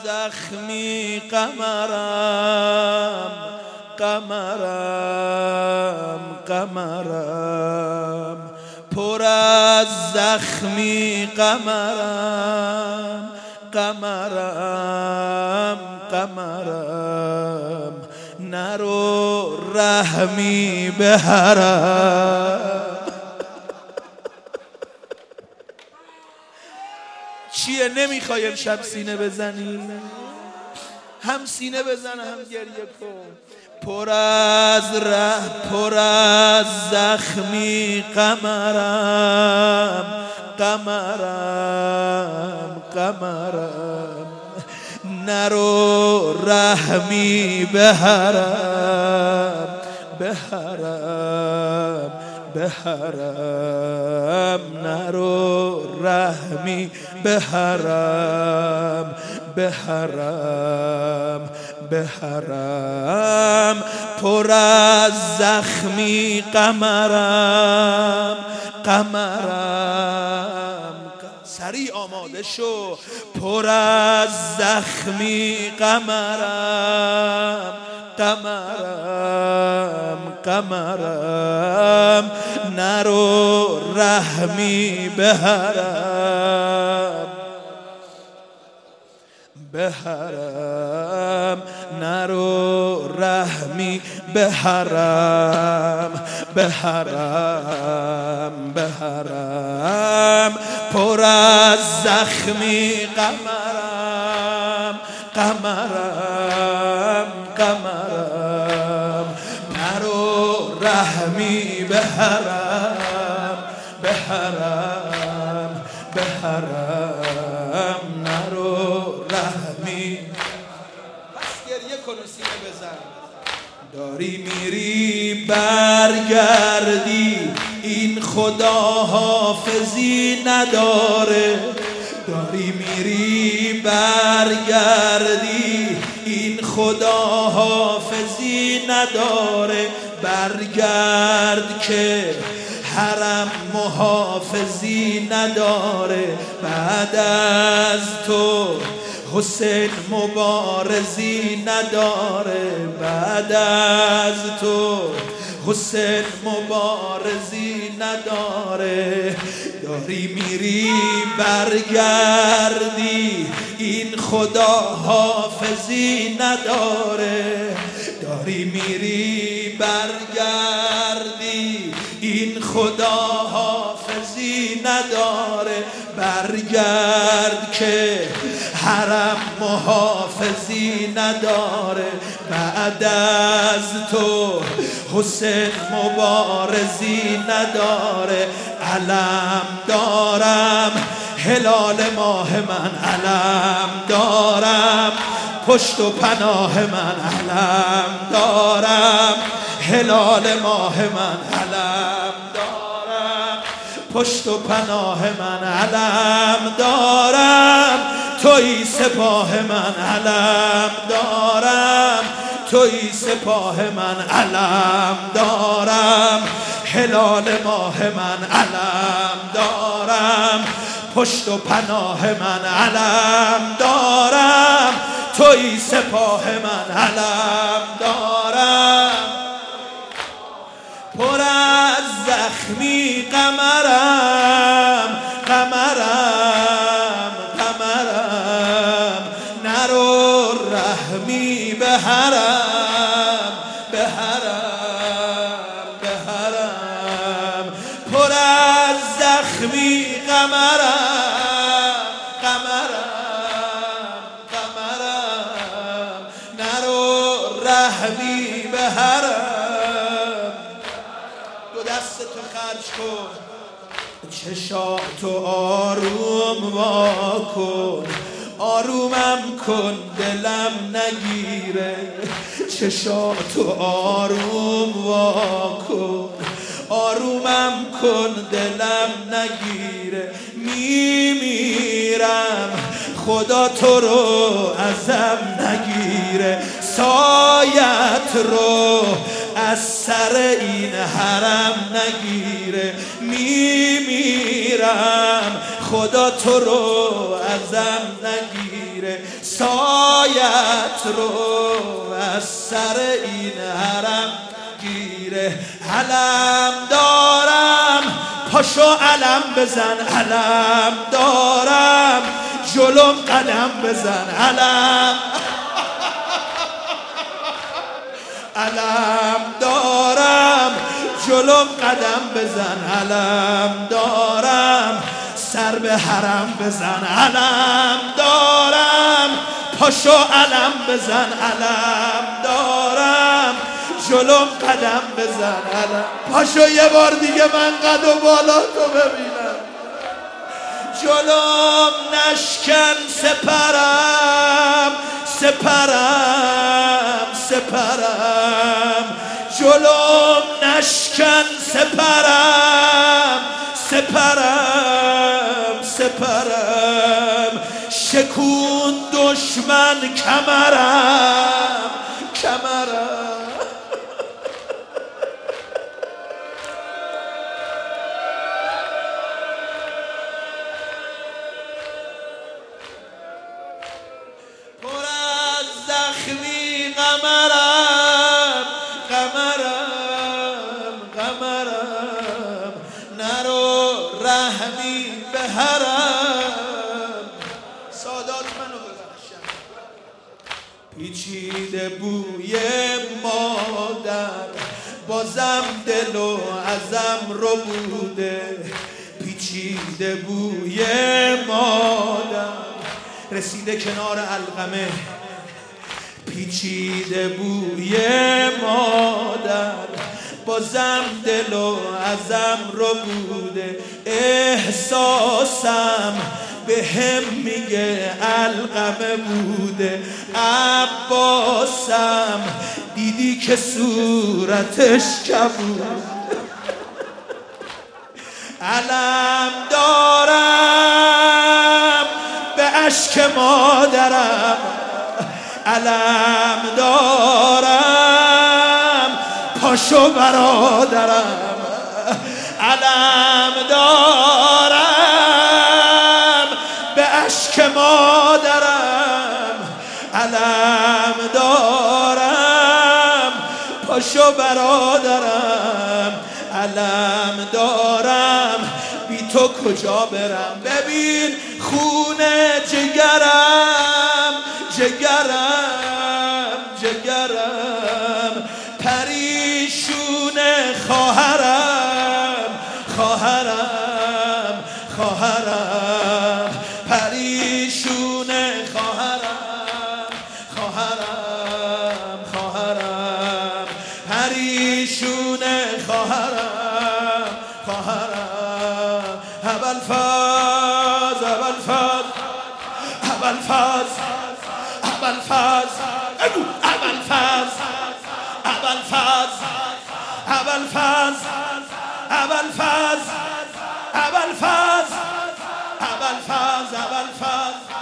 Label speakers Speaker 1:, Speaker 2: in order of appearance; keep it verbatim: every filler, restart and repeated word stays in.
Speaker 1: زخمی قمرم قمرم قمرم پر از زخمی قمرم قمرم قمرم نرو رحمی به حرم. چیه نمیخوای امشب سینه بزنی؟ هم سینه بزن هم گریه کن. پر از ره پر از زخمی قمرم قمرم قمرم نرو رحمی به حرم به حرم به حرم نرو رحمی به حرم به حرم به حرم پر از زخمی قمرم قمرم سریع آماده شو. پر از زخمی قمرم قمرم قمرم نرو رحمی به حرم به حرم نرو رحمی به حرم به حرم به حرم پر از زخمی قمرم قمرم قمرم نرو رحمی به حرم به حرم به حرم نرو رحمی. پس گریه کن و سینه بزن. داری میری برگردی این خدا حافظی نداره. داری میری برگردی این خدا حافظی نداره. برگرد که حرم محافظی نداره. بعد از تو حسین مبارزی نداره. بعد از تو حسین مبارزی نداره. داری میری برگردی این خدا حافظی نداره. داری میری برگردی این خدا حافظی نداره. برگرد که حرم محافظی نداره. بعد از تو حسین مبارزی نداره. علم دارم هلال ماه من علم دارم. پشت و پناه من علم دارم. هلال ماه من علم دارم. پشت و پناه من علم دارم. توی سپاه من علم دارم. توی سپاه من علم دارم. هلال ماه من علم دارم. پشت و پناه من علم دارم. توی سپاه من علم دارم. پر از زخمی قمرم قمرم قمرم نرو رحمی به حرم به حرم به حرم. پر از زخمی قمرم قمرم قمرم نرو رحمی به حرم. دو دستتو خرج کن. چشاتو آروم وا کن. آرومم کن دلم نگیره. چشاتو آروم وا کن. آرومم کن دلم نگیره. میمیرم خدا تو رو ازم نگیره. سایت رو از سر این حرم نگیره. میمیرم خدا تو رو از بازم نگیره سایت رو از سر این حرم گیره. علم دارم پاشو علم بزن، علم دارم جلوم قدم بزن، علم علم دارم جلوم قدم بزن، علم دارم سر به حرم بزن، علم دارم پاشو علم بزن، علم دارم جلوم قدم بزن، علم پاشو یه بار دیگه من قد و بالا تو ببینم. جلوم نشکن سپرم سپرم سپرم، جلوم نشکن سپرم سپرم سپرم، شکون دشمن کمرم کمرم. پر از زخمی قمرم قمرم قمرم، نرو رحمی به حرم. سادات منو ببخشن. پیچیده بوی مادر بازم دل و ازم رو بوده، پیچیده بوی مادر رسیده کنار علقمه، پیچیده بوی مادر بازم دل و ازم رو بوده. احساسم به هم میگه علقمه بوده، عباسم دیدی که صورتش کبود. علم دارم به اشک مادرم، علم دارم پاشو برادرم، علم دارم به اشک مادرم، علم دارم پاشو برادرم، علم دارم بی تو کجا برم. ببین خونه جگرم جگرم جگرم، پریشون خواهرم خواهرم خواهرم، پریشون خواهرم خواهرم خواهرم، پریشون خواهرم خواهرم. ابوالفضل ابوالفضل ابوالفضل ابوالفضل ابوالفضل ابوالفضل ابوالفضل ابوالفضل ابوالفضل ابوالفضل ابوالفضل